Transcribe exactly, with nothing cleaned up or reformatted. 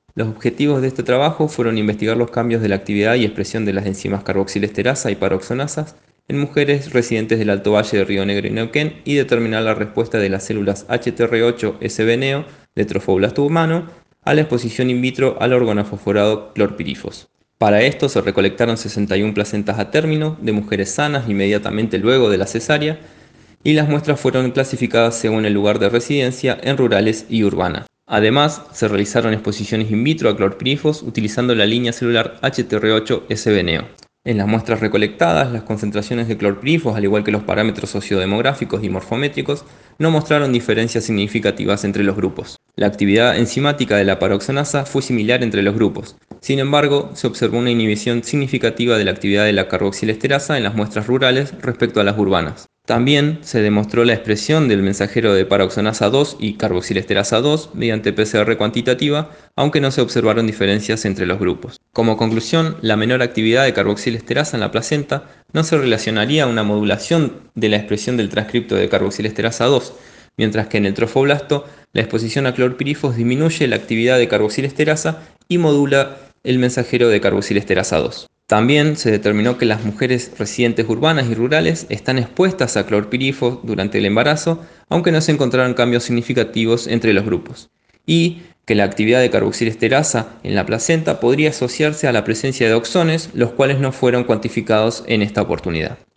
Los objetivos de este trabajo fueron investigar los cambios de la actividad y expresión de las enzimas carboxilesterasa y paroxonasas en mujeres residentes del Alto Valle de Río Negro y Neuquén y determinar la respuesta de las células H T R ocho S B neo de trofoblasto humano a la exposición in vitro al organofosforado clorpirifos. Para esto se recolectaron sesenta y una placentas a término de mujeres sanas inmediatamente luego de la cesárea y las muestras fueron clasificadas según el lugar de residencia en rurales y urbanas. Además, se realizaron exposiciones in vitro a clorpirifos utilizando la línea celular H T R ocho S B neo. En las muestras recolectadas, las concentraciones de clorpirifos, al igual que los parámetros sociodemográficos y morfométricos, no mostraron diferencias significativas entre los grupos. La actividad enzimática de la paroxonasa fue similar entre los grupos. Sin embargo, se observó una inhibición significativa de la actividad de la carboxilesterasa en las muestras rurales respecto a las urbanas. También se demostró la expresión del mensajero de paroxonasa dos y carboxilesterasa dos mediante P C R cuantitativa, aunque no se observaron diferencias entre los grupos. Como conclusión, la menor actividad de carboxilesterasa en la placenta no se relacionaría a una modulación de la expresión del transcripto de carboxilesterasa dos, mientras que en el trofoblasto la exposición a clorpirifos disminuye la actividad de carboxilesterasa y modula el mensajero de carboxilesterasa dos. También se determinó que las mujeres residentes urbanas y rurales están expuestas a clorpirifos durante el embarazo, aunque no se encontraron cambios significativos entre los grupos, y que la actividad de carboxilesterasa en la placenta podría asociarse a la presencia de oxones, los cuales no fueron cuantificados en esta oportunidad.